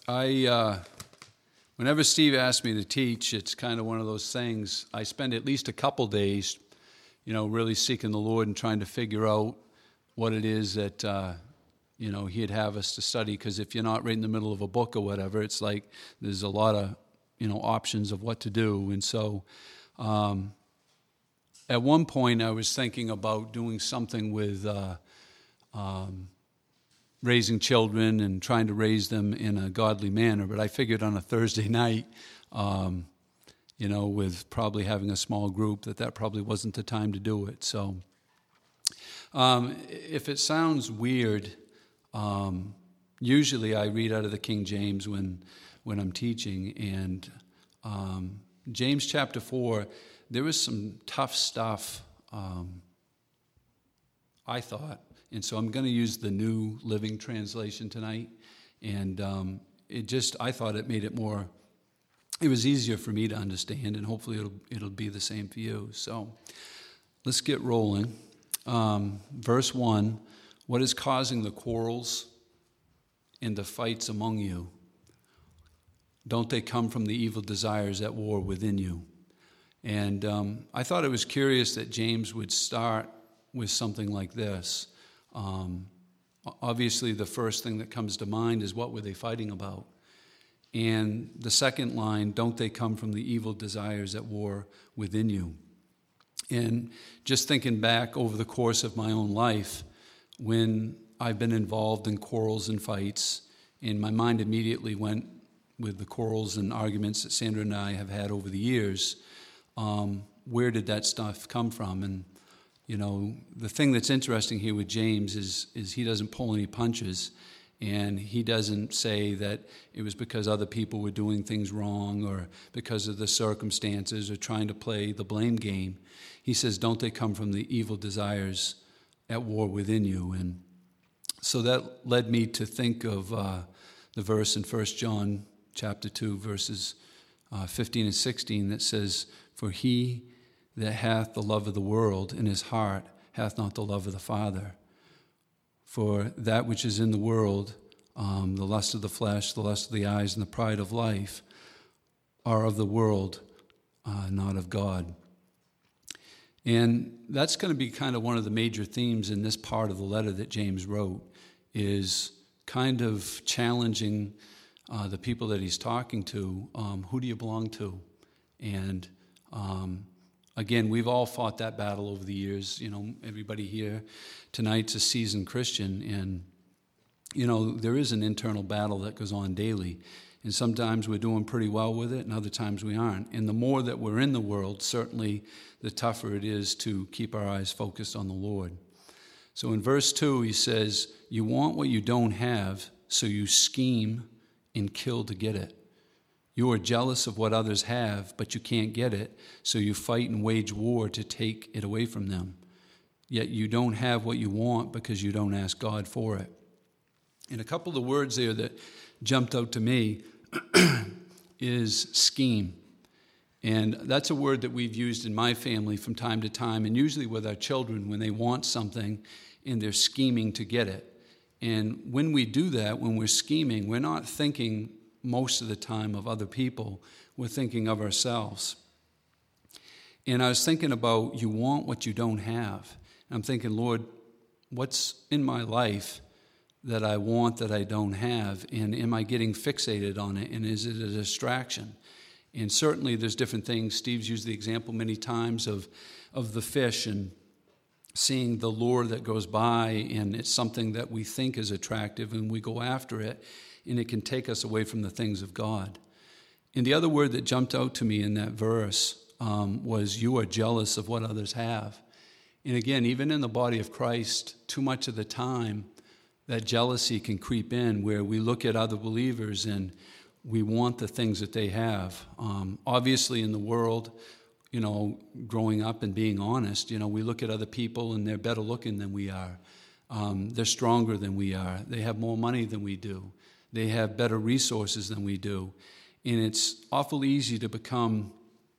Whenever Steve asks me to teach, it's kind of one of those things. I spend at least a couple days, really seeking the Lord and trying to figure out what it is that, He'd have us to study. Because if you're not right in the middle of a book or whatever, it's like there's a lot of, options of what to do. And so at one point I was thinking about doing something with raising children and trying to raise them in a godly manner. But I figured on a Thursday night, with probably having a small group, that probably wasn't the time to do it. So if it sounds weird, usually I read out of the King James when I'm teaching. And James chapter 4, there was some tough stuff, I thought. And so I'm going to use the New Living Translation tonight. And I thought it made it more, it was easier for me to understand, and hopefully it'll be the same for you. So let's get rolling. Verse 1, what is causing the quarrels and the fights among you? Don't they come from the evil desires at war within you? And I thought it was curious that James would start with something like this. Obviously, the first thing that comes to mind is, what were they fighting about? And the second line, don't they come from the evil desires at war within you? And just thinking back over the course of my own life, when I've been involved in quarrels and fights, and my mind immediately went with the quarrels and arguments that Sandra and I have had over the years, where did that stuff come from? And the thing that's interesting here with James is he doesn't pull any punches, and he doesn't say that it was because other people were doing things wrong or because of the circumstances or trying to play the blame game. He says, don't they come from the evil desires at war within you? And so that led me to think of the verse in 1 John chapter 2, verses 15 and 16 that says, for he that hath the love of the world in his heart hath not the love of the Father. For that which is in the world, the lust of the flesh, the lust of the eyes, and the pride of life, are of the world, not of God. And that's going to be kind of one of the major themes in this part of the letter that James wrote, is kind of challenging the people that he's talking to. Who do you belong to? And again, we've all fought that battle over the years. Everybody here tonight's a seasoned Christian, and there is an internal battle that goes on daily. And sometimes we're doing pretty well with it, and other times we aren't. And the more that we're in the world, certainly the tougher it is to keep our eyes focused on the Lord. So in verse 2, he says, you want what you don't have, so you scheme and kill to get it. You are jealous of what others have, but you can't get it, so you fight and wage war to take it away from them. Yet you don't have what you want because you don't ask God for it. And a couple of the words there that jumped out to me is scheme. And that's a word that we've used in my family from time to time, and usually with our children when they want something and they're scheming to get it. And when we do that, when we're scheming, we're not thinking most of the time of other people. We're thinking of ourselves. And I was thinking about, you want what you don't have. And I'm thinking, Lord, what's in my life that I want that I don't have? And am I getting fixated on it? And is it a distraction? And certainly there's different things. Steve's used the example many times of the fish and seeing the lure that goes by, and it's something that we think is attractive and we go after it, and it can take us away from the things of God. And the other word that jumped out to me in that verse was, you are jealous of what others have. And again, even in the body of Christ, too much of the time, that jealousy can creep in where we look at other believers and we want the things that they have. Obviously in the world, growing up and being honest, we look at other people and they're better looking than we are. They're stronger than we are. They have more money than we do. They have better resources than we do. And it's awful easy to become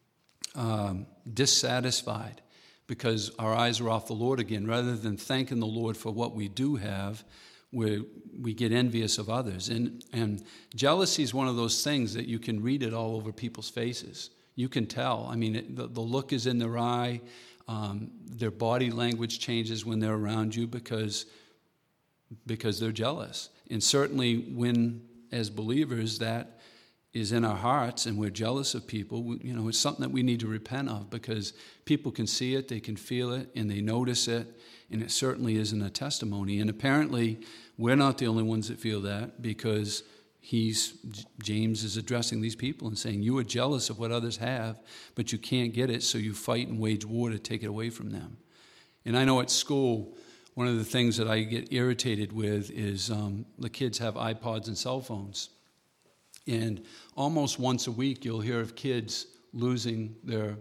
dissatisfied because our eyes are off the Lord again. Rather than thanking the Lord for what we do have, where we get envious of others. And jealousy is one of those things that you can read it all over people's faces. You can tell. I mean, the look is in their eye. Their body language changes when they're around you because they're jealous. And certainly when, as believers, that is in our hearts and we're jealous of people, it's something that we need to repent of, because people can see it, they can feel it, and they notice it, and it certainly isn't a testimony. And apparently we're not the only ones that feel that, because James is addressing these people and saying, you are jealous of what others have, but you can't get it, so you fight and wage war to take it away from them. And I know at school, one of the things that I get irritated with is the kids have iPods and cell phones. And almost once a week, you'll hear of kids losing their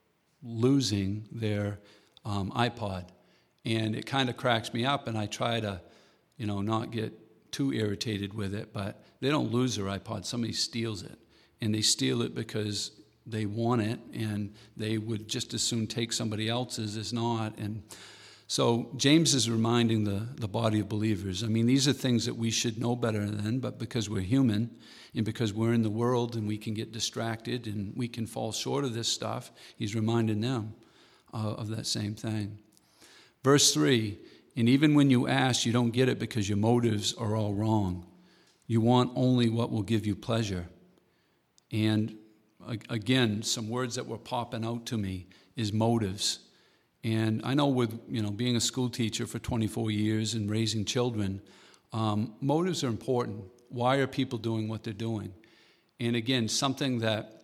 iPod. And it kind of cracks me up, and I try to, not get too irritated with it, but they don't lose their iPod. Somebody steals it. And they steal it because they want it, and they would just as soon take somebody else's as not. And so James is reminding the body of believers. I mean, these are things that we should know better than, but because we're human and because we're in the world and we can get distracted and we can fall short of this stuff, he's reminding them of that same thing. Verse 3, and even when you ask, you don't get it because your motives are all wrong. You want only what will give you pleasure. And again, some words that were popping out to me is motives. And I know with being a school teacher for 24 years and raising children, motives are important. Why are people doing what they're doing? And again, something that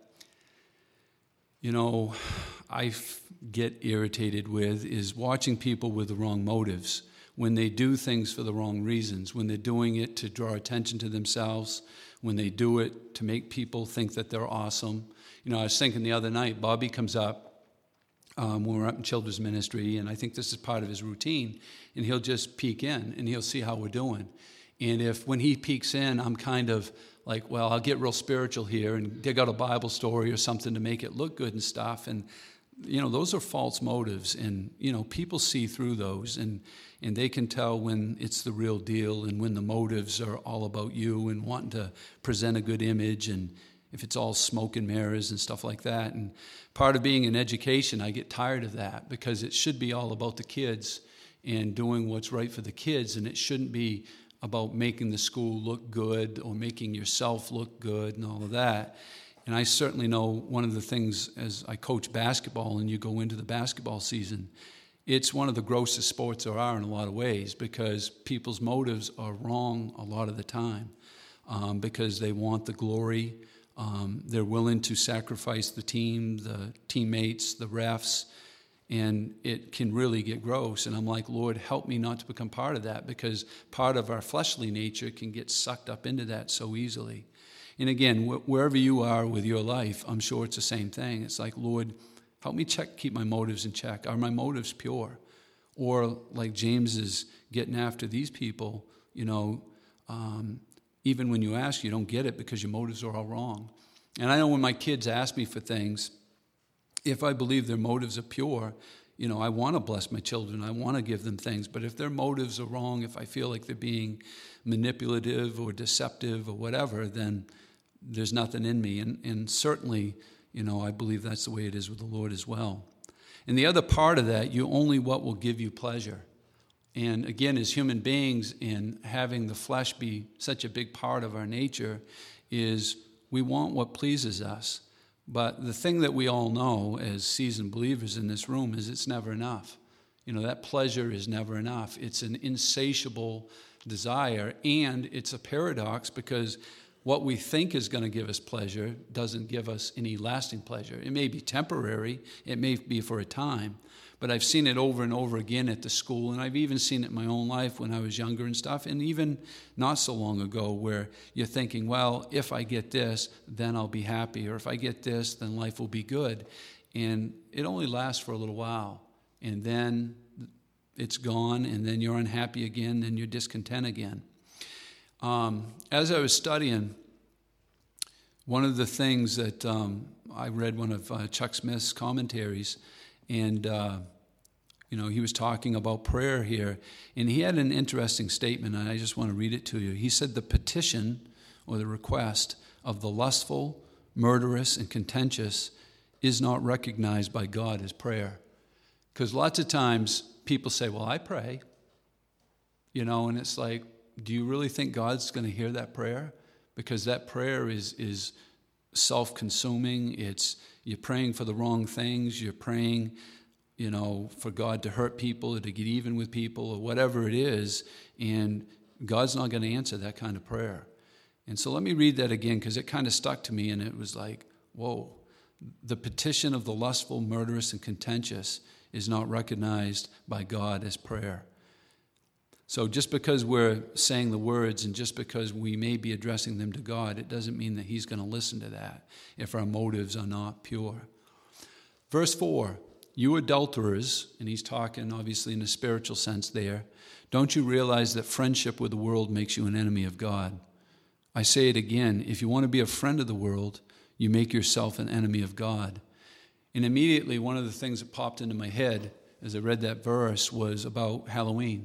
I get irritated with is watching people with the wrong motives, when they do things for the wrong reasons, when they're doing it to draw attention to themselves, when they do it to make people think that they're awesome. I was thinking the other night, Bobby comes up when we're up in children's ministry, and I think this is part of his routine, and he'll just peek in, and he'll see how we're doing. And if when he peeks in, I'm kind of like, well, I'll get real spiritual here and dig out a Bible story or something to make it look good and stuff, and those are false motives, and people see through those, and they can tell when it's the real deal and when the motives are all about you and wanting to present a good image, and if it's all smoke and mirrors and stuff like that. And part of being in education, I get tired of that, because it should be all about the kids and doing what's right for the kids, and it shouldn't be about making the school look good or making yourself look good and all of that. And I certainly know one of the things, as I coach basketball and you go into the basketball season, it's one of the grossest sports there are in a lot of ways, because people's motives are wrong a lot of the time, because they want the glory. They're willing to sacrifice the team, the teammates, the refs, and it can really get gross. And I'm like, Lord, help me not to become part of that, because part of our fleshly nature can get sucked up into that so easily. And again, wherever you are with your life, I'm sure it's the same thing. It's like, Lord, help me keep my motives in check. Are my motives pure? Or like James is getting after these people, even when you ask, you don't get it because your motives are all wrong. And I know when my kids ask me for things, if I believe their motives are pure, I want to bless my children. I want to give them things. But if their motives are wrong, if I feel like they're being manipulative or deceptive or whatever, then there's nothing in me. And certainly, I believe that's the way it is with the Lord as well. And the other part of that, you only what will give you pleasure. And again, as human beings, in having the flesh be such a big part of our nature, is we want what pleases us. But the thing that we all know as seasoned believers in this room is it's never enough. That pleasure is never enough. It's an insatiable desire, and it's a paradox, because what we think is going to give us pleasure doesn't give us any lasting pleasure. It may be temporary, it may be for a time, but I've seen it over and over again at the school, and I've even seen it in my own life when I was younger and stuff, and even not so long ago, where you're thinking, well, if I get this, then I'll be happy, or if I get this, then life will be good. And it only lasts for a little while, and then it's gone, and then you're unhappy again, and you're discontent again. As I was studying, one of the things that I read one of Chuck Smith's commentaries, and he was talking about prayer here, and he had an interesting statement, and I just want to read it to you. He said, the petition or the request of the lustful, murderous, and contentious is not recognized by God as prayer. Because lots of times people say, well, I pray, and it's like, do you really think God's going to hear that prayer? Because that prayer is self-consuming. You're praying for the wrong things. You're praying, for God to hurt people or to get even with people or whatever it is, and God's not going to answer that kind of prayer. And so let me read that again, because it kind of stuck to me, and it was like, whoa. The petition of the lustful, murderous, and contentious is not recognized by God as prayer. So just because we're saying the words and just because we may be addressing them to God, it doesn't mean that he's going to listen to that if our motives are not pure. Verse 4, you adulterers, and he's talking obviously in a spiritual sense there, don't you realize that friendship with the world makes you an enemy of God? I say it again, if you want to be a friend of the world, you make yourself an enemy of God. And immediately one of the things that popped into my head as I read that verse was about Halloween.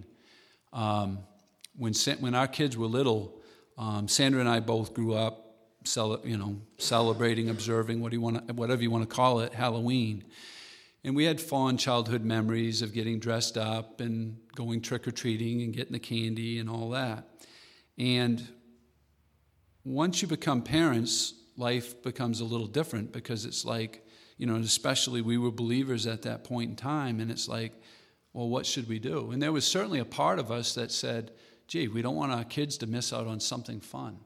When our kids were little, Sandra and I both grew up, celebrating, observing, whatever you want to call it, Halloween. And we had fond childhood memories of getting dressed up and going trick-or-treating and getting the candy and all that. And once you become parents, life becomes a little different because it's like, especially we were believers at that point in time, and it's like, well, what should we do? And there was certainly a part of us that said, gee, we don't want our kids to miss out on something fun,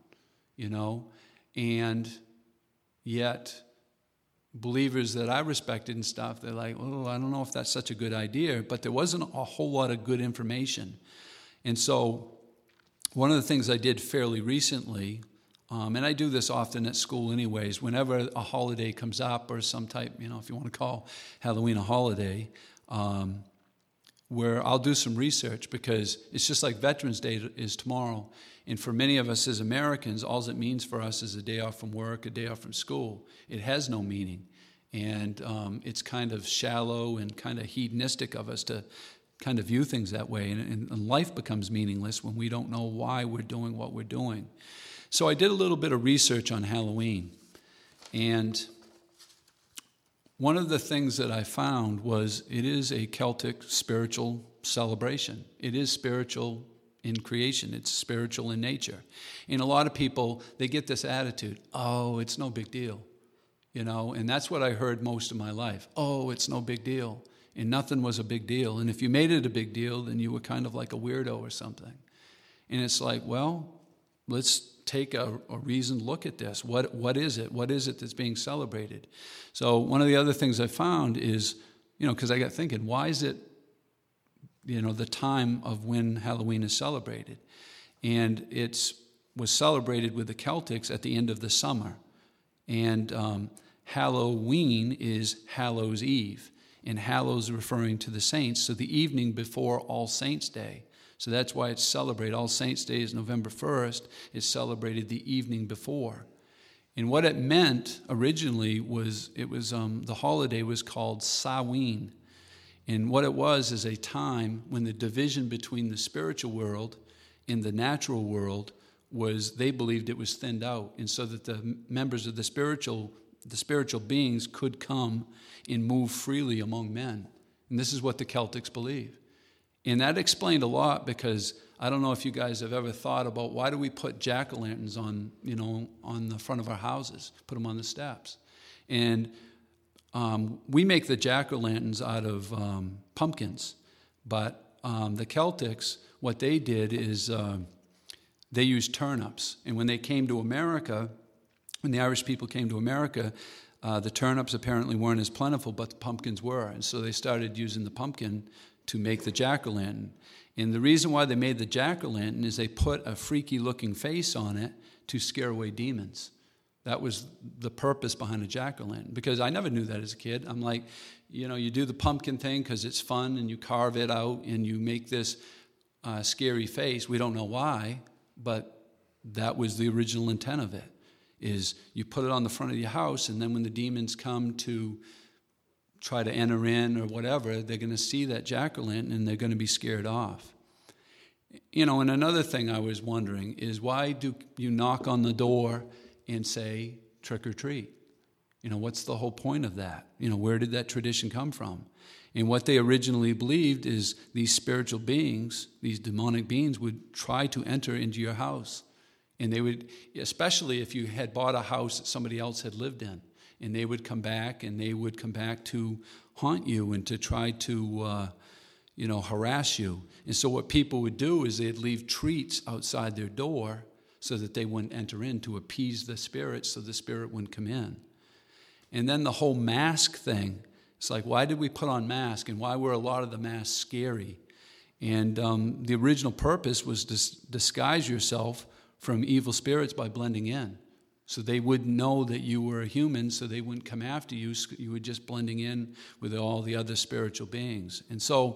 and yet believers that I respected and stuff, they're like, oh, I don't know if that's such a good idea, but there wasn't a whole lot of good information. And so one of the things I did fairly recently, and I do this often at school anyways, whenever a holiday comes up or some type, if you want to call Halloween a holiday, where I'll do some research because it's just like Veterans Day is tomorrow. And for many of us as Americans, all it means for us is a day off from work, a day off from school. It has no meaning. And it's kind of shallow and kind of hedonistic of us to kind of view things that way. And life becomes meaningless when we don't know why we're doing what we're doing. So I did a little bit of research on Halloween, and one of the things that I found was it is a Celtic spiritual celebration. It is spiritual in creation. It's spiritual in nature. And a lot of people, they get this attitude, oh, it's no big deal, and that's what I heard most of my life. Oh, it's no big deal, and nothing was a big deal. And if you made it a big deal, then you were kind of like a weirdo or something. And it's like, well, let's take a reasoned look at this. What is it? What is it that's being celebrated? So one of the other things I found is, because I got thinking, why is it, the time of when Halloween is celebrated? And it was celebrated with the Celtics at the end of the summer. And Halloween is Hallows Eve. And Hallows referring to the saints, so the evening before All Saints' Day. So that's why it's celebrated. All Saints' Day is November 1st. It's celebrated the evening before. And what it meant originally was, the holiday was called Samhain. And what it was is a time when the division between the spiritual world and the natural world was, they believed it was thinned out. And so that the members of the spiritual beings could come and move freely among men. And this is what the Celtics believe. And that explained a lot, because I don't know if you guys have ever thought about why do we put jack-o'-lanterns on the front of our houses, put them on the steps. And we make the jack-o'-lanterns out of pumpkins. But the Celtics, what they did is they used turnips. And when they came to America, when the Irish people came to America, the turnips apparently weren't as plentiful, but the pumpkins were. And so they started using the pumpkin to make the jack-o'-lantern. And the reason why they made the jack-o'-lantern is they put a freaky-looking face on it to scare away demons. That was the purpose behind a jack-o'-lantern, because I never knew that as a kid. I'm like, you do the pumpkin thing because it's fun, and you carve it out, and you make this scary face. We don't know why, but that was the original intent of it, is you put it on the front of your house, and then when the demons come to try to enter in or whatever, they're going to see that jack-o'-lantern and they're going to be scared off. And another thing I was wondering is, why do you knock on the door and say, trick or treat? What's the whole point of that? Where did that tradition come from? And what they originally believed is these spiritual beings, these demonic beings, would try to enter into your house. And they would, especially if you had bought a house that somebody else had lived in, and they would come back to haunt you and to try to, harass you. And so what people would do is they'd leave treats outside their door so that they wouldn't enter in, to appease the spirit so the spirit wouldn't come in. And then the whole mask thing, it's like, why did we put on masks, and why were a lot of the masks scary? And the original purpose was to disguise yourself from evil spirits by blending in. So they wouldn't know that you were a human, so they wouldn't come after you. So you were just blending in with all the other spiritual beings. And so,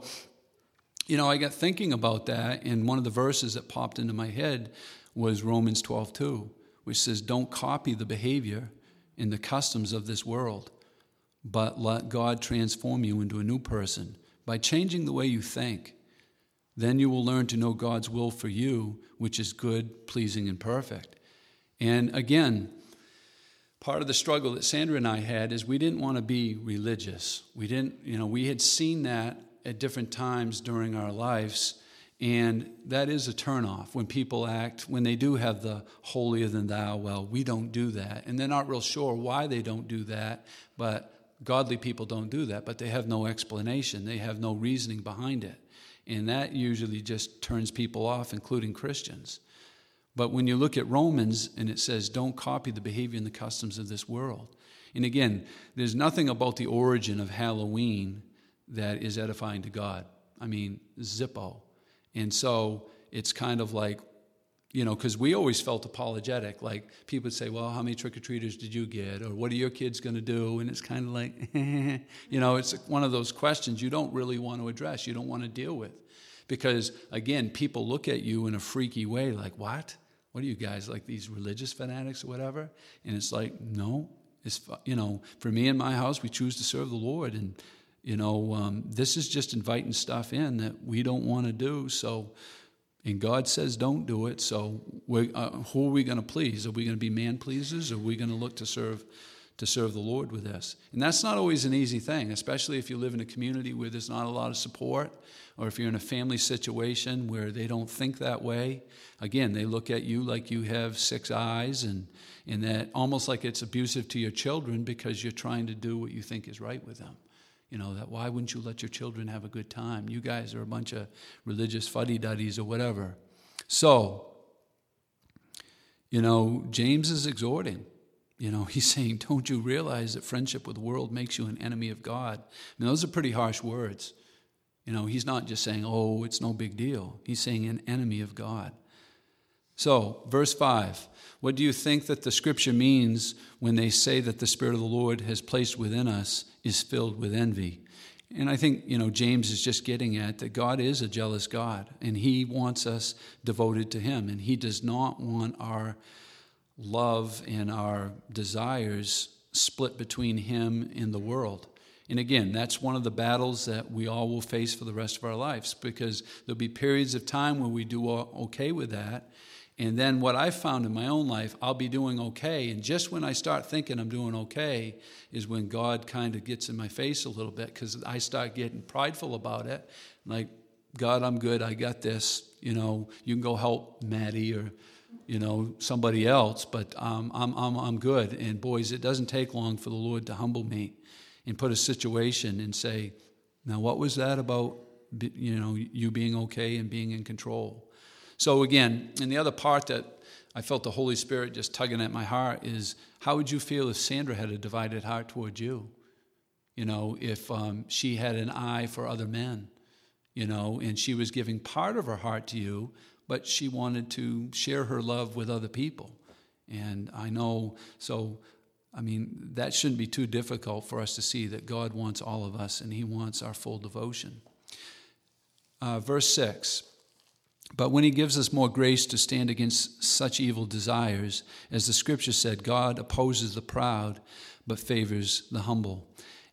I got thinking about that, and one of the verses that popped into my head was Romans 12:2, which says, don't copy the behavior and the customs of this world, but let God transform you into a new person by changing the way you think. Then you will learn to know God's will for you, which is good, pleasing, and perfect. And again, part of the struggle that Sandra and I had is we didn't want to be religious. We had seen that at different times during our lives, and that is a turnoff when people when they do have the holier than thou. Well, we don't do that. And they're not real sure why they don't do that, but godly people don't do that, but they have no explanation. They have no reasoning behind it. And that usually just turns people off, including Christians. But when you look at Romans and it says, don't copy the behavior and the customs of this world. And again, there's nothing about the origin of Halloween that is edifying to God. I mean, Zippo. And so it's kind of like, because we always felt apologetic. Like people would say, well, how many trick-or-treaters did you get? Or what are your kids going to do? And it's kind of like, it's one of those questions you don't really want to address. You don't want to deal with. Because, again, people look at you in a freaky way like, what? What are you guys, like these religious fanatics or whatever? And it's like, no. It's, for me and my house, we choose to serve the Lord. And, this is just inviting stuff in that we don't want to do. So, and God says don't do it. So who are we going to please? Are we going to be man pleasers? Or are we going to look to serve the Lord with this? And that's not always an easy thing, especially if you live in a community where there's not a lot of support, or if you're in a family situation where they don't think that way. Again, they look at you like you have 6 eyes, and that almost like it's abusive to your children because you're trying to do what you think is right with them. That why wouldn't you let your children have a good time? You guys are a bunch of religious fuddy-duddies or whatever. So, James is exhorting. He's saying, don't you realize that friendship with the world makes you an enemy of God? I mean, those are pretty harsh words. He's not just saying, oh, it's no big deal. He's saying an enemy of God. So, verse 5, what do you think that the scripture means when they say that the Spirit of the Lord has placed within us is filled with envy? And I think, James is just getting at that God is a jealous God, and he wants us devoted to him, and he does not want our love and our desires split between him and the world. And again, that's one of the battles that we all will face for the rest of our lives, because there'll be periods of time where we do okay with that. And then what I've found in my own life, I'll be doing okay. And just when I start thinking I'm doing okay is when God kind of gets in my face a little bit, because I start getting prideful about it. Like, God, I'm good. I got this. You can go help Maddie or, somebody else, but I'm good. And boys, it doesn't take long for the Lord to humble me and put a situation and say, now what was that about, you being okay and being in control? So again, and the other part that I felt the Holy Spirit just tugging at my heart is, how would you feel if Sandra had a divided heart towards you? If she had an eye for other men, and she was giving part of her heart to you, but she wanted to share her love with other people. And I know, that shouldn't be too difficult for us to see that God wants all of us, and he wants our full devotion. Verse 6. But when he gives us more grace to stand against such evil desires, as the scripture said, God opposes the proud, but favors the humble.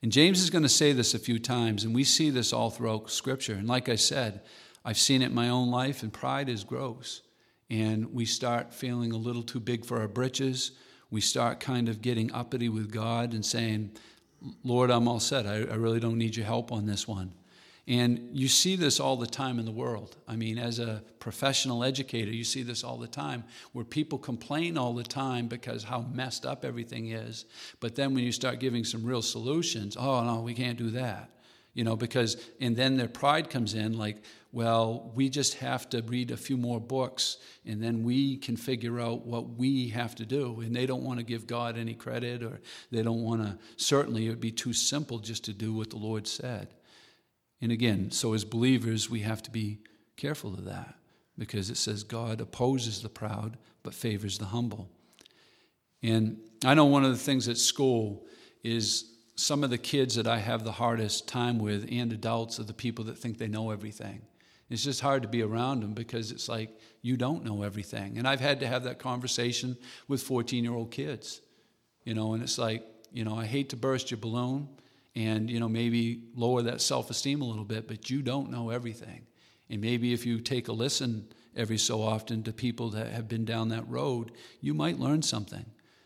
And James is going to say this a few times, and we see this all throughout Scripture. And like I said, I've seen it in my own life, and pride is gross. And we start feeling a little too big for our britches. We start kind of getting uppity with God and saying, Lord, I'm all set. I really don't need your help on this one. And you see this all the time in the world. I mean, as a professional educator, you see this all the time, where people complain all the time because how messed up everything is. But then when you start giving some real solutions, oh, no, we can't do that. And then their pride comes in, like, well, we just have to read a few more books, and then we can figure out what we have to do. And they don't want to give God any credit, or they don't want to, certainly it would be too simple just to do what the Lord said. And again, so as believers, we have to be careful of that, because it says God opposes the proud but favors the humble. And I know one of the things at school is some of the kids that I have the hardest time with, and adults, are the people that think they know everything. It's just hard to be around them, because it's like, you don't know everything. And I've had to have that conversation with 14-year-old kids, and it's like, I hate to burst your balloon, and, maybe lower that self-esteem a little bit, but you don't know everything. And maybe if you take a listen every so often to people that have been down that road, you might learn something.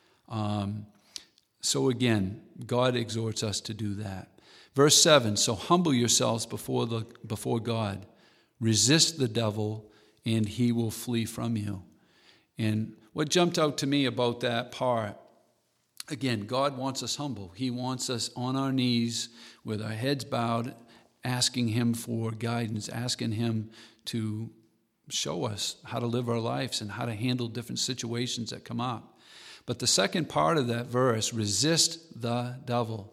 So again, God exhorts us to do that. Verse 7, so humble yourselves before God. Resist the devil, and he will flee from you. And what jumped out to me about that part, again, God wants us humble. He wants us on our knees with our heads bowed, asking him for guidance, asking him to show us how to live our lives and how to handle different situations that come up. But the second part of that verse, resist the devil,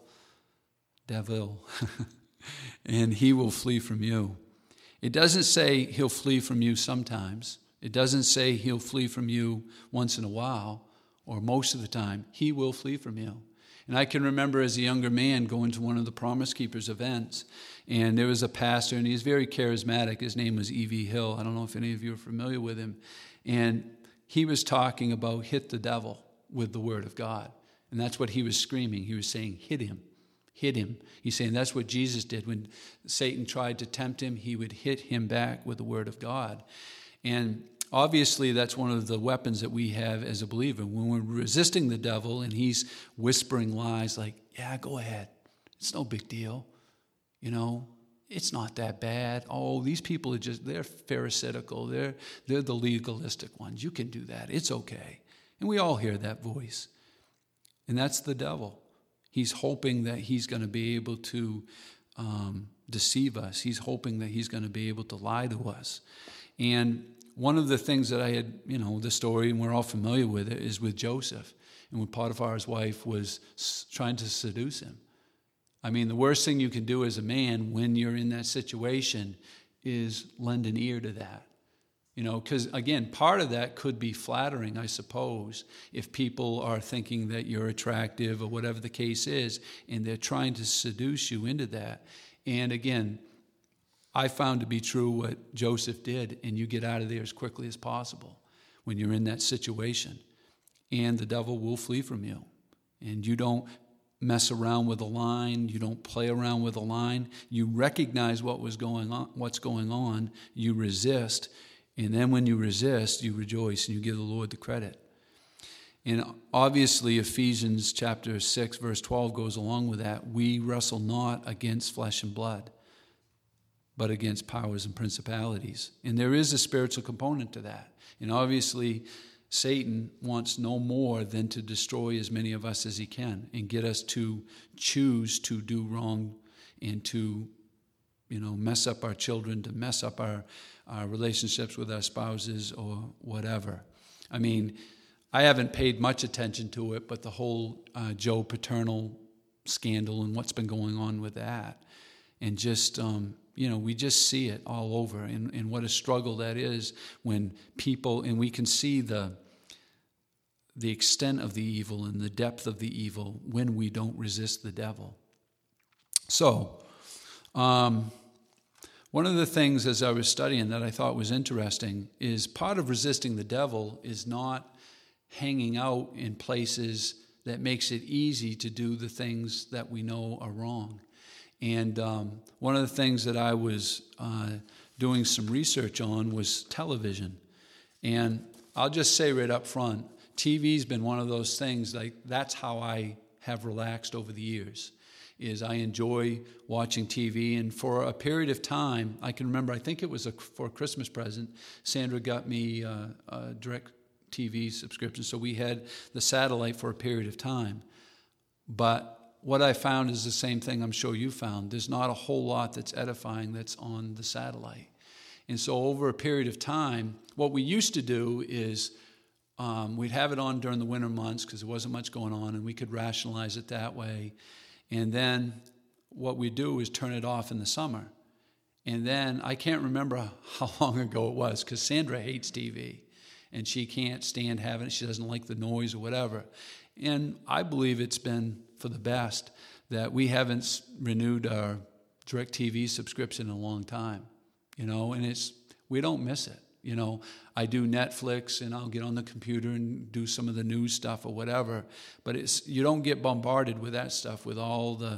and he will flee from you. It doesn't say he'll flee from you sometimes. It doesn't say he'll flee from you once in a while, or most of the time. He will flee from you. And I can remember as a younger man going to one of the Promise Keepers events, and there was a pastor, and he's very charismatic. His name was E.V. Hill. I don't know if any of you are familiar with him. And he was talking about hit the devil with the word of God. And that's what he was screaming. He was saying, hit him. Hit him. He's saying that's what Jesus did. When Satan tried to tempt him, he would hit him back with the word of God. And obviously, that's one of the weapons that we have as a believer. When we're resisting the devil and he's whispering lies like, yeah, go ahead. It's no big deal. It's not that bad. Oh, these people they're pharisaical. They're the legalistic ones. You can do that. It's okay. And we all hear that voice. And that's the devil. He's hoping that he's going to be able to deceive us. He's hoping that he's going to be able to lie to us. And one of the things that I had, the story, and we're all familiar with it, is with Joseph. And when Potiphar's wife was trying to seduce him. I mean, the worst thing you can do as a man when you're in that situation is lend an ear to that. Because, again, part of that could be flattering, I suppose, if people are thinking that you're attractive or whatever the case is, and they're trying to seduce you into that. And, again, I found to be true what Joseph did, and you get out of there as quickly as possible when you're in that situation. And the devil will flee from you. And you don't mess around with a line. You don't play around with a line. You recognize what's going on. You resist. And then when you resist, you rejoice and you give the Lord the credit. And obviously, Ephesians chapter 6, verse 12 goes along with that. We wrestle not against flesh and blood, but against powers and principalities. And there is a spiritual component to that. And obviously, Satan wants no more than to destroy as many of us as he can and get us to choose to do wrong and to, mess up our children, to mess up our relationships with our spouses or whatever. I mean, I haven't paid much attention to it, but the whole Joe Paterno scandal and what's been going on with that. And just, we just see it all over. And what a struggle that is when people, and we can see the extent of the evil and the depth of the evil when we don't resist the devil. So, one of the things as I was studying that I thought was interesting is part of resisting the devil is not hanging out in places that makes it easy to do the things that we know are wrong. And one of the things that I was doing some research on was television. And I'll just say right up front, TV's been one of those things, like that's how I have relaxed over the years, is I enjoy watching TV. And for a period of time, I can remember, I think it was for a Christmas present, Sandra got me a direct TV subscription, so we had the satellite for a period of time. But what I found is the same thing I'm sure you found. There's not a whole lot that's edifying that's on the satellite. And so over a period of time, what we used to do is we'd have it on during the winter months because there wasn't much going on, and we could rationalize it that way. And then what we do is turn it off in the summer. And then I can't remember how long ago it was, because Sandra hates TV, and she can't stand having it. She doesn't like the noise or whatever. And I believe it's been for the best that we haven't renewed our DirecTV subscription in a long time, and we don't miss it. I do Netflix, and I'll get on the computer and do some of the news stuff or whatever, but you don't get bombarded with that stuff, with all the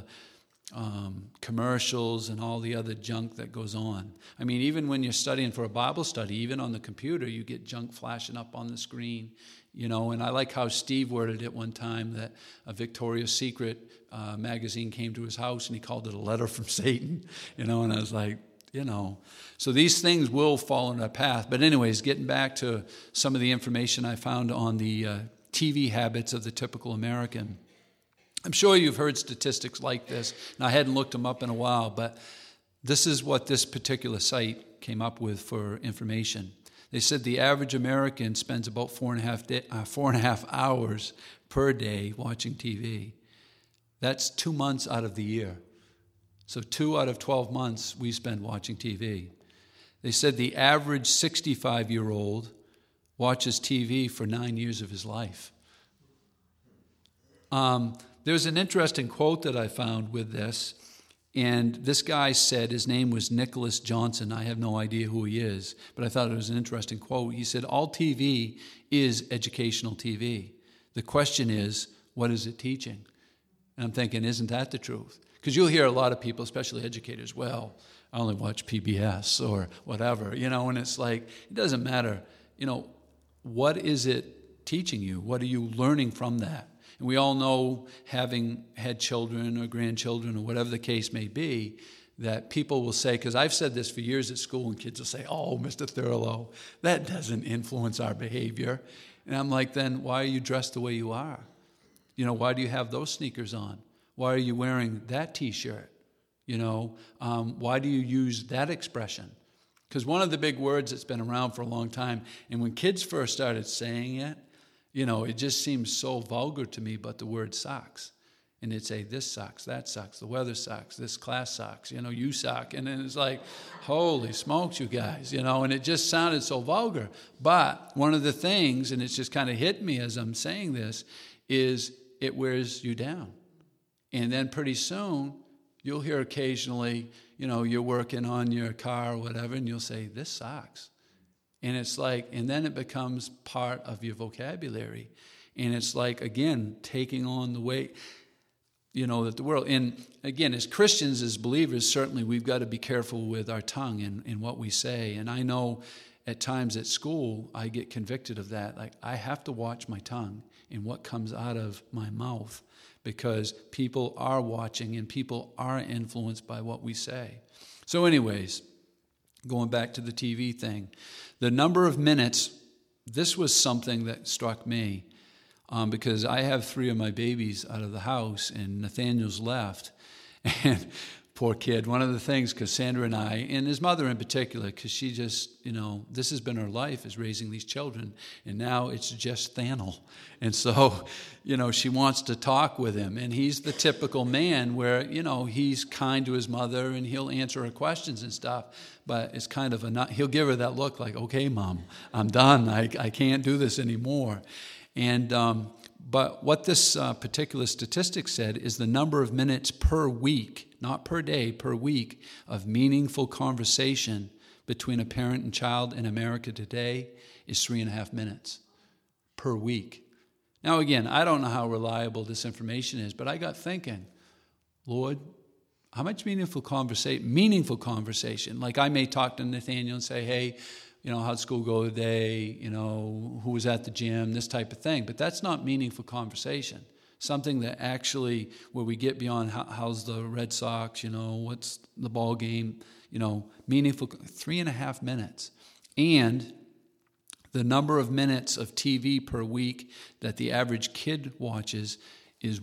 commercials and all the other junk that goes on. I mean, even when you're studying for a Bible study, even on the computer, you get junk flashing up on the screen, and I like how Steve worded it one time, that a Victoria's Secret magazine came to his house and he called it a letter from Satan, and I was like, so these things will fall in our path. But anyways, getting back to some of the information I found on the TV habits of the typical American. I'm sure you've heard statistics like this, and I hadn't looked them up in a while, but this is what this particular site came up with for information. They said the average American spends about 4.5 hours per day watching TV. That's 2 months out of the year. So 2 out of 12 months we spend watching TV. They said the average 65-year-old watches TV for 9 years of his life. There's an interesting quote that I found with this, and this guy said, his name was Nicholas Johnson. I have no idea who he is, but I thought it was an interesting quote. He said, all TV is educational TV. The question is, what is it teaching? And I'm thinking, isn't that the truth? Because you'll hear a lot of people, especially educators, well, I only watch PBS or whatever, and it's like, it doesn't matter. What is it teaching you? What are you learning from that? And we all know, having had children or grandchildren or whatever the case may be, that people will say, because I've said this for years at school, and kids will say, oh, Mr. Thurlow, that doesn't influence our behavior. And I'm like, then why are you dressed the way you are? Why do you have those sneakers on? Why are you wearing that T-shirt? Why do you use that expression? Because one of the big words that's been around for a long time, and when kids first started saying it, it just seems so vulgar to me, but the word sucks. And they'd say, this sucks, that sucks, the weather sucks, this class sucks, you suck. And then it's like, holy smokes, you guys, and it just sounded so vulgar. But one of the things, and it's just kind of hit me as I'm saying this, is it wears you down. And then pretty soon, you'll hear occasionally, you're working on your car or whatever, and you'll say, this sucks. And it's like, and then it becomes part of your vocabulary. And it's like, again, taking on the way, that the world. And again, as Christians, as believers, certainly we've got to be careful with our tongue and what we say. And I know at times at school, I get convicted of that. Like, I have to watch my tongue and what comes out of my mouth, because people are watching and people are influenced by what we say. So anyways, going back to the TV thing, the number of minutes, this was something that struck me, because I have 3 of my babies out of the house, and Nathaniel's left. And poor kid, one of the things, because Sandra and I, and his mother in particular, because she just, this has been her life, is raising these children, and now it's just Thaniel. And so, she wants to talk with him, and he's the typical man where, he's kind to his mother, and he'll answer her questions and stuff, but it's kind of he'll give her that look like, okay, Mom, I'm done, I can't do this anymore. And but what this particular statistic said is the number of minutes per week, not per day, per week, of meaningful conversation between a parent and child in America today is 3.5 minutes per week. Now, again, I don't know how reliable this information is, but I got thinking, Lord, how much meaningful conversation? Like I may talk to Nathaniel and say, hey, how'd school go today? Who was at the gym? This type of thing. But that's not meaningful conversation. Something that actually, where we get beyond how's the Red Sox, what's the ball game, meaningful, 3.5 minutes. And the number of minutes of TV per week that the average kid watches is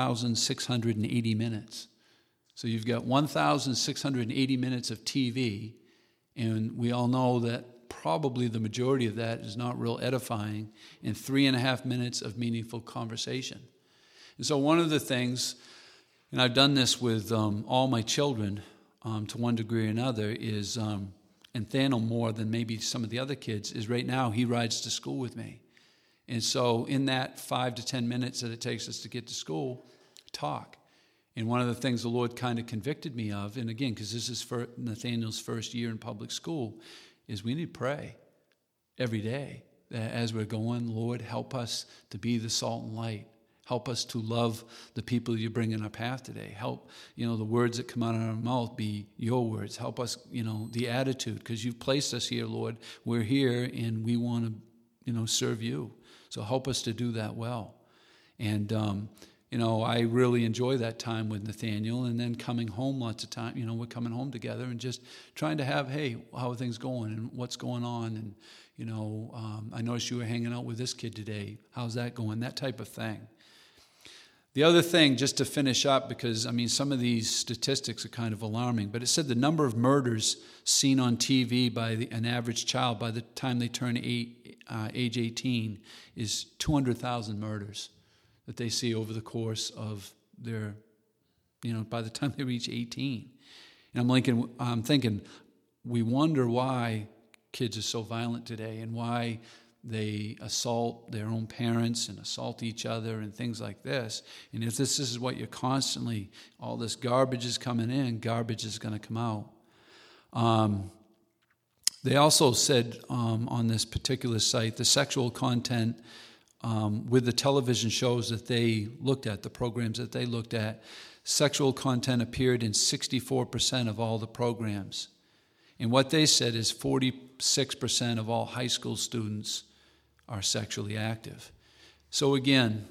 1,680 minutes. So you've got 1,680 minutes of TV, and we all know that probably the majority of that is not real edifying, and 3.5 minutes of meaningful conversation. And so one of the things, and I've done this with all my children to one degree or another, is, and Nathaniel more than maybe some of the other kids, is right now he rides to school with me. And so in that 5 to 10 minutes that it takes us to get to school, talk. And one of the things the Lord kind of convicted me of, and again, because this is for Nathaniel's first year in public school, is we need to pray every day as we're going. Lord, help us to be the salt and light. Help us to love the people you bring in our path today. Help, the words that come out of our mouth be your words. Help us, the attitude, because you've placed us here, Lord. We're here and we want to, serve you. So help us to do that well. And, I really enjoy that time with Nathaniel, and then coming home lots of time. We're coming home together and just trying to have, hey, how are things going and what's going on? And, I noticed you were hanging out with this kid today. How's that going? That type of thing. The other thing, just to finish up, because, some of these statistics are kind of alarming, but it said the number of murders seen on TV by an average child by the time they turn age 18 is 200,000 murders that they see over the course of their, by the time they reach 18. And I'm thinking, we wonder why kids are so violent today and why they assault their own parents and assault each other and things like this. And if this is what you're constantly, all this garbage is coming in, garbage is going to come out. They also said on this particular site, the sexual content with the television shows that they looked at, the programs that they looked at, sexual content appeared in 64% of all the programs. And what they said is 46% of all high school students are sexually active. So again,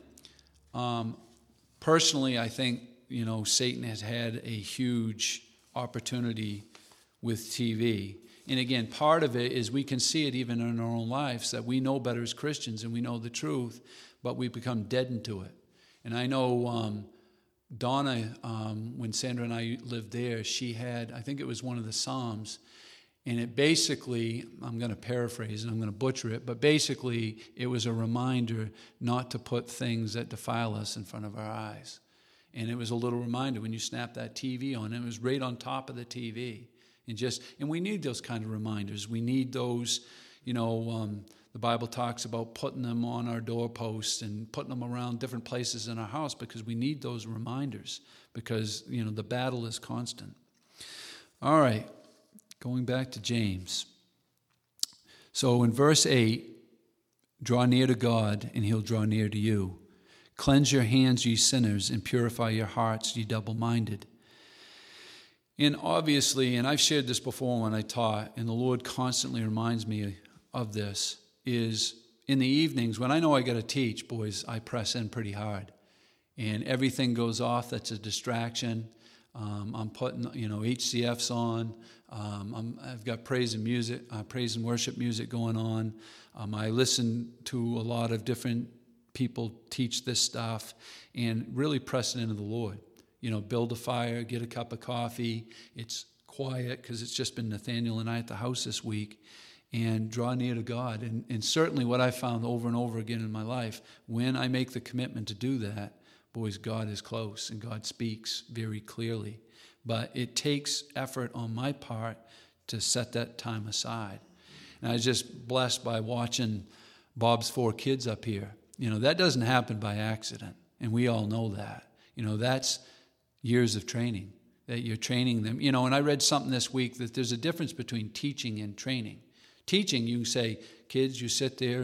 personally, I think, Satan has had a huge opportunity with TV. And again, part of it is we can see it even in our own lives, that we know better as Christians and we know the truth, but we become deadened to it. And I know Donna, when Sandra and I lived there, she had, I think it was one of the Psalms, and it basically, I'm going to paraphrase and I'm going to butcher it, but basically it was a reminder not to put things that defile us in front of our eyes. And it was a little reminder when you snap that TV on, it was right on top of the TV. And we need those kind of reminders. We need those, the Bible talks about putting them on our doorposts and putting them around different places in our house because we need those reminders because, the battle is constant. All right. Going back to James. So in verse 8, draw near to God, and he'll draw near to you. Cleanse your hands, ye sinners, and purify your hearts, ye double-minded. And obviously, and I've shared this before when I taught, and the Lord constantly reminds me of this, is in the evenings, when I know I got to teach, boys, I press in pretty hard. And everything goes off that's a distraction. I'm putting, HCFs on. I've got praise and worship music going on. I listen to a lot of different people teach this stuff and really press it into the Lord. Build a fire, get a cup of coffee. It's quiet because it's just been Nathaniel and I at the house this week, and draw near to God. And certainly what I found over and over again in my life, when I make the commitment to do that, boys, God is close and God speaks very clearly. But it takes effort on my part to set that time aside. And I was just blessed by watching Bob's 4 kids up here. That doesn't happen by accident, and we all know that. That's years of training, that you're training them. And I read something this week that there's a difference between teaching and training. Teaching, you can say, kids, you sit there and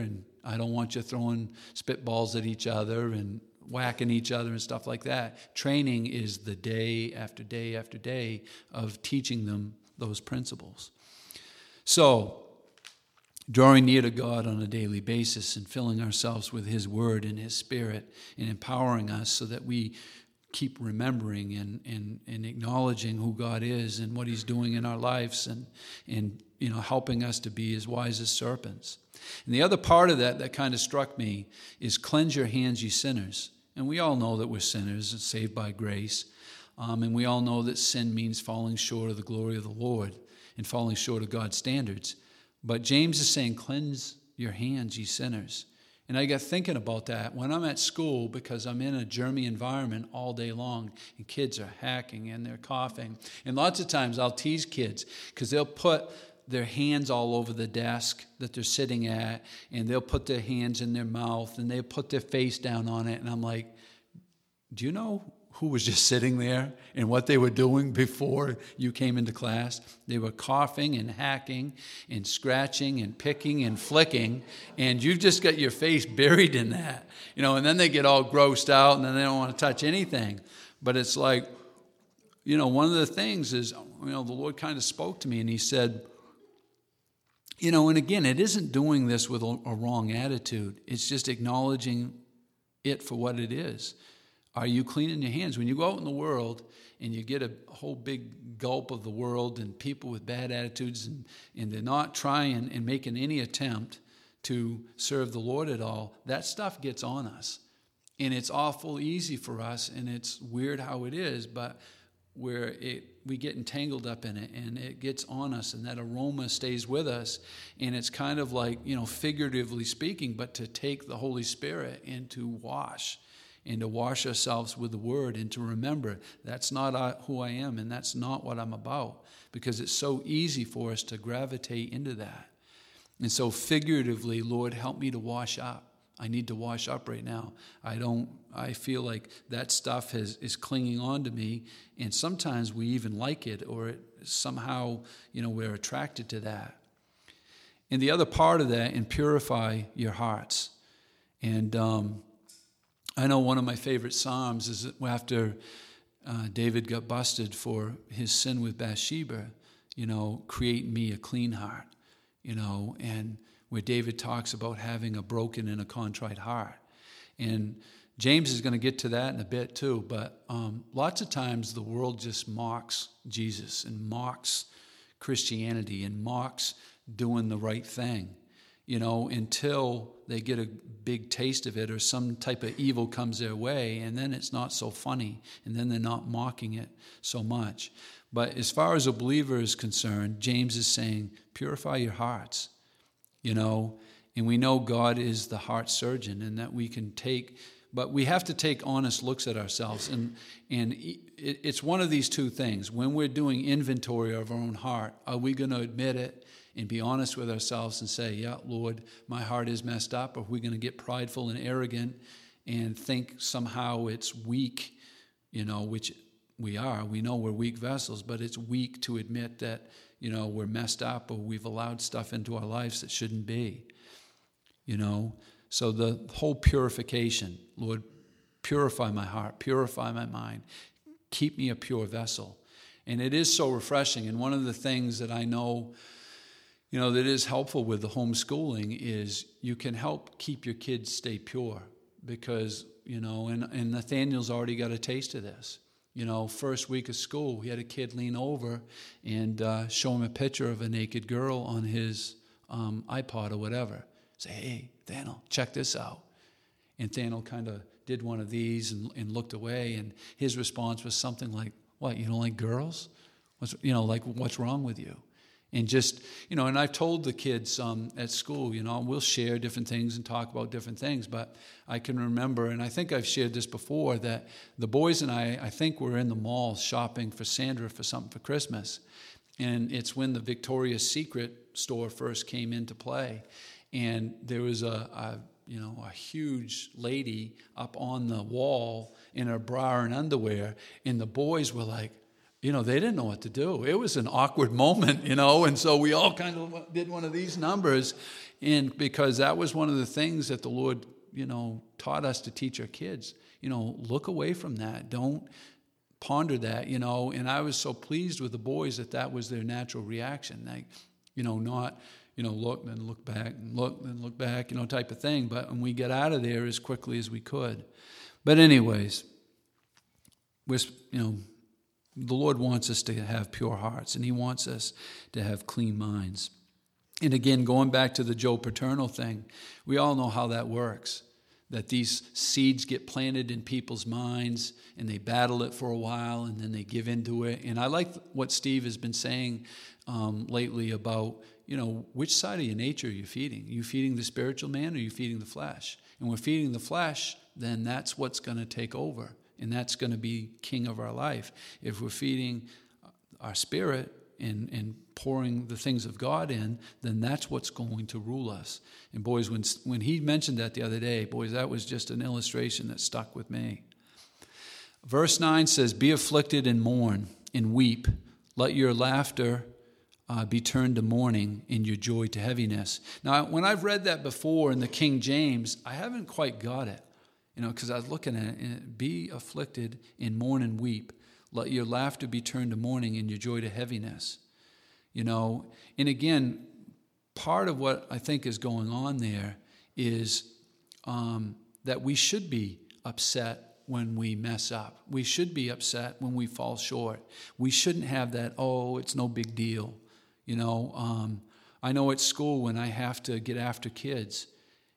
I don't want you throwing spitballs at each other and whacking each other and stuff like that. Training is the day after day after day of teaching them those principles. So, drawing near to God on a daily basis and filling ourselves with His Word and His Spirit and empowering us so that we keep remembering and acknowledging who God is and what He's doing in our lives and helping us to be as wise as serpents. And the other part of that kind of struck me is cleanse your hands, ye sinners. And we all know that we're sinners and saved by grace. And we all know that sin means falling short of the glory of the Lord and falling short of God's standards. But James is saying, cleanse your hands, ye sinners. And I got thinking about that when I'm at school, because I'm in a germy environment all day long, and kids are hacking and they're coughing. And lots of times I'll tease kids because they'll put their hands all over the desk that they're sitting at, and they'll put their hands in their mouth, and they'll put their face down on it. And I'm like, do you know who was just sitting there and what they were doing before you came into class? They were coughing and hacking and scratching and picking and flicking, and you've just got your face buried in that. And then they get all grossed out, and then they don't want to touch anything. But it's like, one of the things is, the Lord kind of spoke to me, and He said, and again, it isn't doing this with a wrong attitude. It's just acknowledging it for what it is. Are you cleaning your hands? When you go out in the world and you get a whole big gulp of the world and people with bad attitudes and they're not trying and making any attempt to serve the Lord at all, that stuff gets on us. And it's awful easy for us, and it's weird how it is, but we get entangled up in it, and it gets on us, and that aroma stays with us. And it's kind of like, figuratively speaking, but to take the Holy Spirit and to wash ourselves with the Word, and to remember that's not who I am, and that's not what I'm about, because it's so easy for us to gravitate into that. And so figuratively, Lord, help me to wash up. I need to wash up right now. I feel like that stuff is clinging on to me, and sometimes we even like it, or it somehow, we're attracted to that. And the other part of that, and purify your hearts. And I know one of my favorite Psalms is after David got busted for his sin with Bathsheba, create me a clean heart, and where David talks about having a broken and a contrite heart. And James is going to get to that in a bit too, but lots of times the world just mocks Jesus and mocks Christianity and mocks doing the right thing, until they get a big taste of it or some type of evil comes their way, and then it's not so funny, and then they're not mocking it so much. But as far as a believer is concerned, James is saying, purify your hearts. And we know God is the heart surgeon, and that we can but we have to take honest looks at ourselves. And it's one of these two things. When we're doing inventory of our own heart, are we going to admit it and be honest with ourselves and say, yeah, Lord, my heart is messed up? Or are we going to get prideful and arrogant and think somehow it's weak, which we are. We know we're weak vessels, but it's weak to admit that, we're messed up or we've allowed stuff into our lives that shouldn't be, So the whole purification, Lord, purify my heart, purify my mind, keep me a pure vessel. And it is so refreshing. And one of the things that I know, that is helpful with the homeschooling is you can help keep your kids stay pure because, and Nathaniel's already got a taste of this. First week of school, he had a kid lean over and show him a picture of a naked girl on his iPod or whatever. Say, hey, Thaniel, check this out. And Thaniel kind of did one of these and looked away, and his response was something like, what, you don't like girls? What's wrong with you? And just, and I've told the kids at school, we'll share different things and talk about different things, but I can remember, and I think I've shared this before, that the boys and I think we're in the mall shopping for Sandra for something for Christmas. And it's when the Victoria's Secret store first came into play. And there was a huge lady up on the wall in her bra and underwear, and the boys were like, they didn't know what to do. It was an awkward moment, and so we all kind of did one of these numbers, And because that was one of the things that the Lord, taught us to teach our kids. Look away from that. Don't ponder that, And I was so pleased with the boys that was their natural reaction. Like, not, look, then look back, and look, then look back, type of thing. But when we get out of there as quickly as we could. But anyways, the Lord wants us to have pure hearts, and He wants us to have clean minds. And again, going back to the Joe Paterno thing, we all know how that works, that these seeds get planted in people's minds, and they battle it for a while, and then they give into it. And I like what Steve has been saying lately about, which side of your nature are you feeding? Are you feeding the spiritual man, or are you feeding the flesh? And we're feeding the flesh, then that's what's going to take over. And that's going to be king of our life. If we're feeding our spirit and pouring the things of God in, then that's what's going to rule us. And boys, when he mentioned that the other day, boys, that was just an illustration that stuck with me. Verse 9 says, "Be afflicted and mourn and weep. Let your laughter be turned to mourning and your joy to heaviness." Now, when I've read that before in the King James, I haven't quite got it. Because I was looking at it, "Be afflicted and mourn and weep. Let your laughter be turned to mourning and your joy to heaviness." And again, part of what I think is going on there is that we should be upset when we mess up. We should be upset when we fall short. We shouldn't have that, it's no big deal. I know at school when I have to get after kids,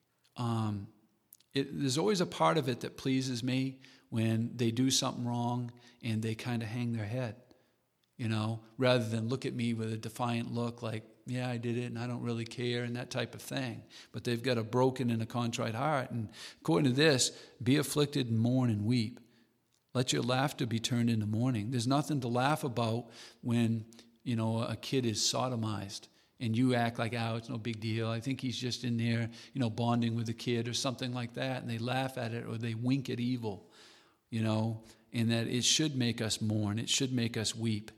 there's always a part of it that pleases me when they do something wrong and they kind of hang their head, rather than look at me with a defiant look like, yeah, I did it and I don't really care and that type of thing. But they've got a broken and a contrite heart. And according to this, be afflicted and mourn and weep. Let your laughter be turned into mourning. There's nothing to laugh about when, a kid is sodomized. And you act like, it's no big deal. I think he's just in there, bonding with the kid or something like that. And they laugh at it or they wink at evil, and that it should make us mourn. It should make us weep,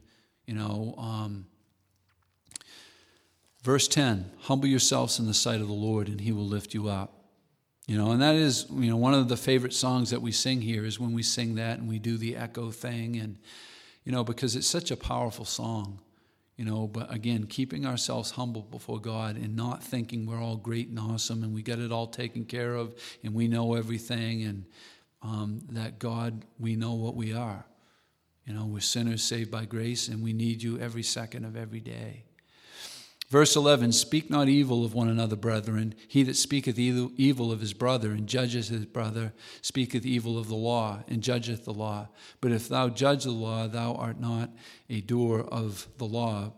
Verse 10, "Humble yourselves in the sight of the Lord, and He will lift you up." And that is, one of the favorite songs that we sing here is when we sing that and we do the echo thing. And, because it's such a powerful song. But again, keeping ourselves humble before God and not thinking we're all great and awesome and we got it all taken care of and we know everything, and that God, we know what we are. We're sinners saved by grace, and we need you every second of every day. Verse 11, "Speak not evil of one another, brethren. He that speaketh evil of his brother and judgeth his brother speaketh evil of the law and judgeth the law. But if thou judge the law, thou art not a doer of the law,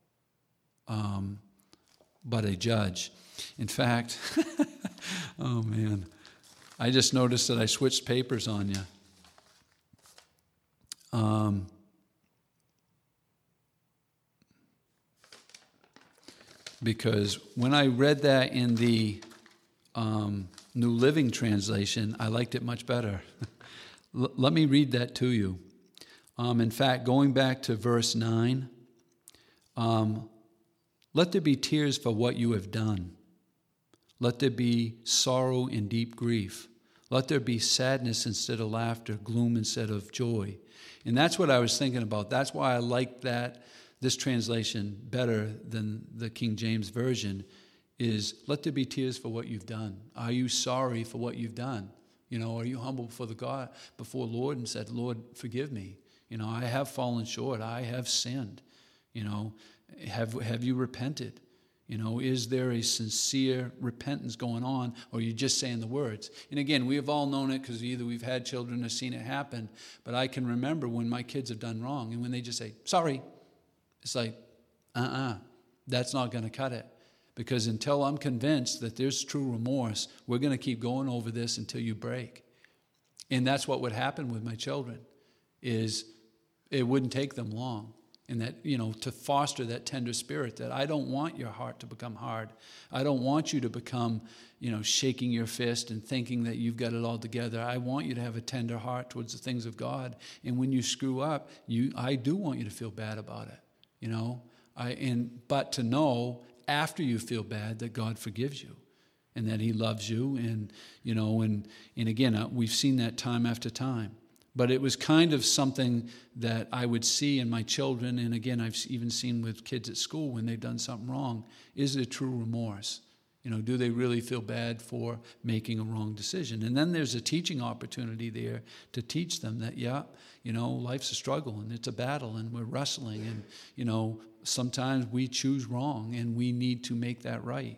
but a judge." In fact, oh man, I just noticed that I switched papers on you. Because when I read that in the New Living Translation, I liked it much better. Let me read that to you. In fact, going back to verse 9, "Let there be tears for what you have done. Let there be sorrow and deep grief. Let there be sadness instead of laughter, gloom instead of joy." And that's what I was thinking about. That's why I like this translation better than the King James Version, is let there be tears for what you've done. Are you sorry for what you've done? Are you humble before Lord and said, "Lord, forgive me. I have fallen short. I have sinned." Have you repented? Is there a sincere repentance going on, or are you just saying the words? And again, we have all known it because either we've had children or seen it happen. But I can remember when my kids have done wrong, and when they just say, "Sorry," it's like, that's not going to cut it. Because until I'm convinced that there's true remorse, we're going to keep going over this until you break. And that's what would happen with my children, is it wouldn't take them long. And that, to foster that tender spirit, that I don't want your heart to become hard. I don't want you to become, shaking your fist and thinking that you've got it all together. I want you to have a tender heart towards the things of God. And when you screw up, I do want you to feel bad about it. But to know after you feel bad that God forgives you and that he loves you. And, and again, we've seen that time after time. But it was kind of something that I would see in my children. And again, I've even seen with kids at school when they've done something wrong. Is it true remorse? Do they really feel bad for making a wrong decision? And then there's a teaching opportunity there to teach them that, life's a struggle and it's a battle and we're wrestling. And, sometimes we choose wrong and we need to make that right.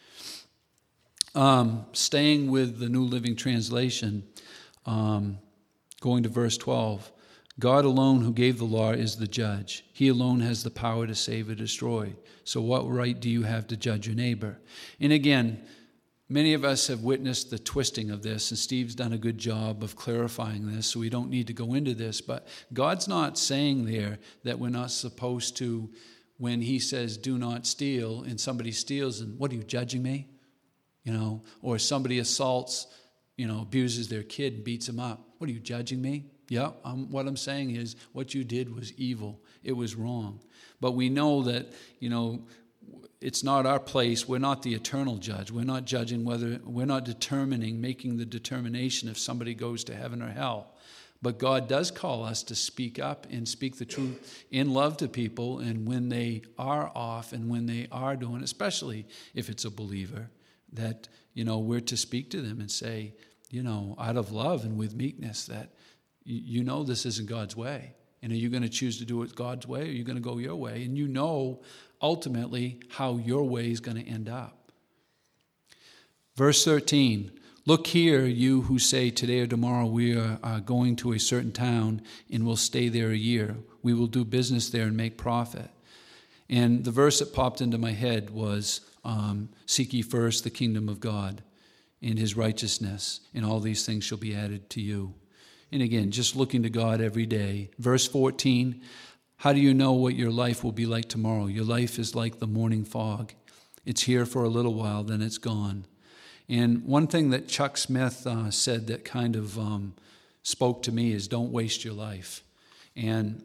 Staying with the New Living Translation, going to verse 12, God alone who gave the law is the judge. He alone has the power to save or destroy. So what right do you have to judge your neighbor? And again, many of us have witnessed the twisting of this, and Steve's done a good job of clarifying this, so we don't need to go into this. But God's not saying there that we're not supposed to, when he says do not steal, and somebody steals, and what are you, judging me? Or somebody assaults, abuses their kid and beats him up. What are you, judging me? Yeah, what I'm saying is what you did was evil. It was wrong. But we know that, it's not our place. We're not the eternal judge. We're not judging we're not making the determination if somebody goes to heaven or hell. But God does call us to speak up and speak the truth in love to people. And when they are off and when they are doing, especially if it's a believer, that, we're to speak to them and say, out of love and with meekness that, this isn't God's way. And are you going to choose to do it God's way or are you going to go your way? And ultimately how your way is going to end up. Verse 13, look here, you who say today or tomorrow we are going to a certain town and will stay there a year. We will do business there and make profit. And the verse that popped into my head was, seek ye first the kingdom of God and his righteousness, and all these things shall be added to you. And again, just looking to God every day. Verse 14, how do you know what your life will be like tomorrow? Your life is like the morning fog. It's here for a little while, then it's gone. And one thing that Chuck Smith said that kind of spoke to me is don't waste your life. And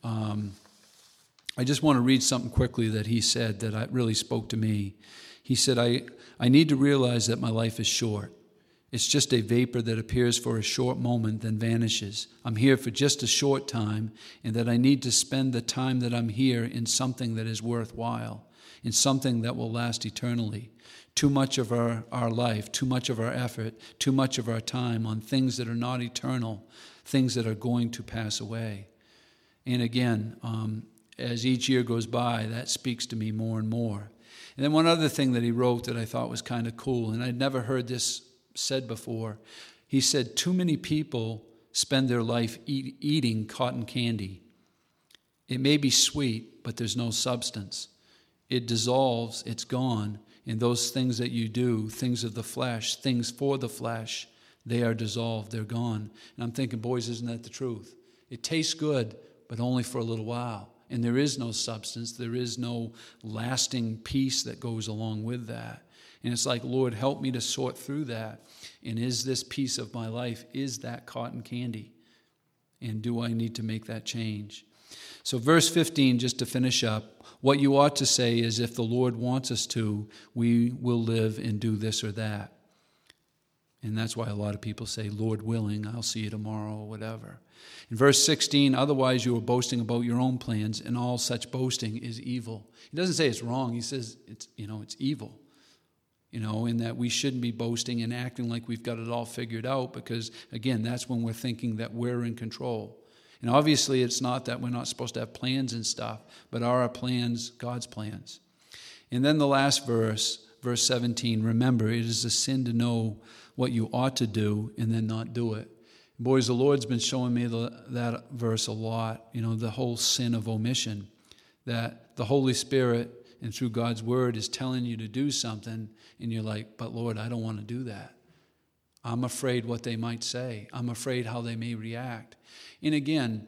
I just want to read something quickly that he said that really spoke to me. He said, I need to realize that my life is short. It's just a vapor that appears for a short moment, then vanishes. I'm here for just a short time, and that I need to spend the time that I'm here in something that is worthwhile, in something that will last eternally. Too much of our life, too much of our effort, too much of our time on things that are not eternal, things that are going to pass away. And again, as each year goes by, that speaks to me more and more. And then one other thing that he wrote that I thought was kind of cool, and I'd never heard this said before. He said, too many people spend their life eating cotton candy. It may be sweet, but there's no substance. It dissolves, it's gone, and those things that you do, things of the flesh, things for the flesh, they are dissolved, they're gone. And I'm thinking, boys, isn't that the truth? It tastes good, but only for a little while. And there is no substance, there is no lasting peace that goes along with that. And it's like, Lord, help me to sort through that. And is this piece of my life, is that cotton candy? And do I need to make that change? So verse 15, just to finish up, what you ought to say is if the Lord wants us to, we will live and do this or that. And that's why a lot of people say, Lord willing, I'll see you tomorrow or whatever. In verse 16, otherwise you are boasting about your own plans, and all such boasting is evil. He doesn't say it's wrong. He says it's evil. In that we shouldn't be boasting and acting like we've got it all figured out because, again, that's when we're thinking that we're in control. And obviously it's not that we're not supposed to have plans and stuff, but are our plans God's plans? And then the last verse, verse 17, remember, it is a sin to know what you ought to do and then not do it. Boys, the Lord's been showing me that verse a lot, the whole sin of omission, that the Holy Spirit and through God's word is telling you to do something, and you're like, but Lord, I don't want to do that. I'm afraid what they might say. I'm afraid how they may react. And again,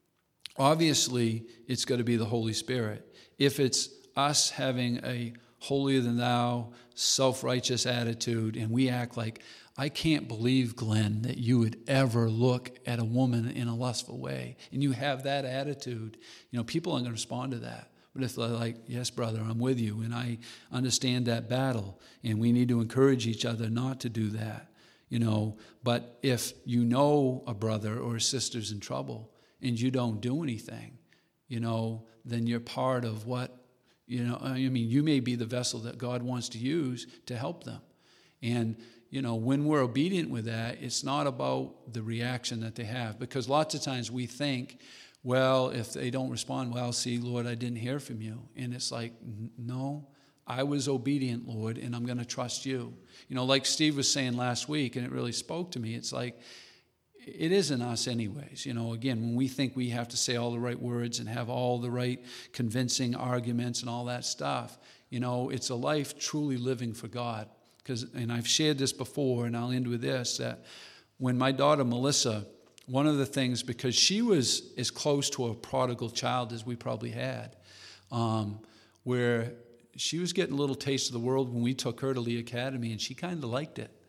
obviously, it's got to be the Holy Spirit. If it's us having a holier-than-thou, self-righteous attitude, and we act like, I can't believe, Glenn, that you would ever look at a woman in a lustful way, and you have that attitude, people aren't going to respond to that. But if they're like, yes, brother, I'm with you, and I understand that battle, and we need to encourage each other not to do that, But if you know a brother or a sister's in trouble and you don't do anything, then you're part of what, you may be the vessel that God wants to use to help them. And, when we're obedient with that, it's not about the reaction that they have. Because lots of times we think, well, if they don't respond, well, see, Lord, I didn't hear from you. And it's like, no, I was obedient, Lord, and I'm going to trust you. Like Steve was saying last week, and it really spoke to me, it's like, it isn't us anyways. Again, when we think we have to say all the right words and have all the right convincing arguments and all that stuff, it's a life truly living for God. And I've shared this before, and I'll end with this, that when my daughter Melissa, one of the things, because she was as close to a prodigal child as we probably had, where she was getting a little taste of the world when we took her to Lee Academy, and she kind of liked it.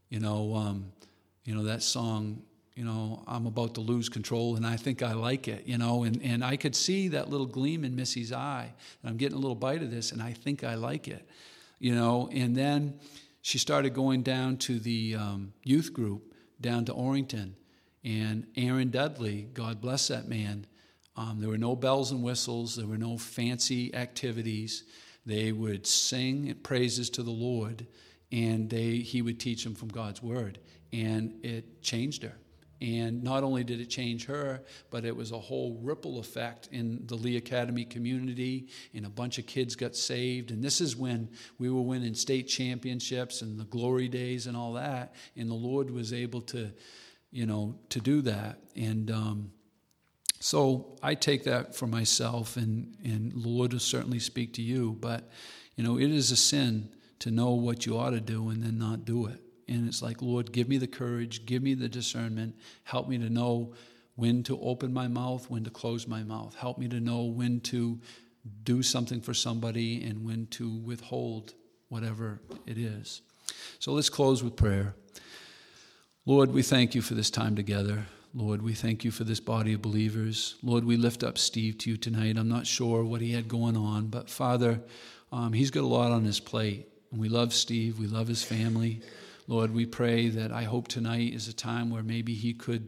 That song, I'm about to lose control, and I think I like it, and I could see that little gleam in Missy's eye, and I'm getting a little bite of this, and I think I like it, and then she started going down to the youth group down to Orrington, and Aaron Dudley, God bless that man, there were no bells and whistles, there were no fancy activities. They would sing praises to the Lord, and he would teach them from God's word, and it changed her. And not only did it change her, but it was a whole ripple effect in the Lee Academy community, and a bunch of kids got saved. And this is when we were winning state championships and the glory days and all that, and the Lord was able to, to do that. And so I take that for myself, and the Lord will certainly speak to you. But, it is a sin to know what you ought to do and then not do it. And it's like, Lord, give me the courage, give me the discernment, help me to know when to open my mouth, when to close my mouth. Help me to know when to do something for somebody and when to withhold whatever it is. So let's close with prayer. Lord, we thank you for this time together. Lord, we thank you for this body of believers. Lord, we lift up Steve to you tonight. I'm not sure what he had going on, but Father, he's got a lot on his plate. And we love Steve. We love his family. Lord, we pray that I hope tonight is a time where maybe he could,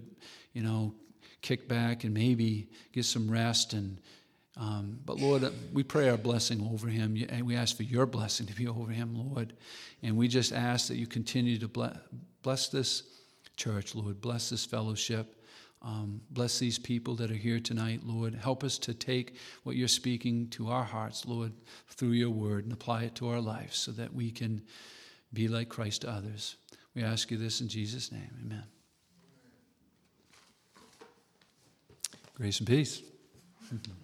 kick back and maybe get some rest. But Lord, we pray our blessing over him, and we ask for your blessing to be over him, Lord. And we just ask that you continue to bless this church, Lord. Bless this fellowship. Bless these people that are here tonight, Lord. Help us to take what you're speaking to our hearts, Lord, through your word and apply it to our lives so that we can be like Christ to others. We ask you this in Jesus' name. Amen. Grace and peace.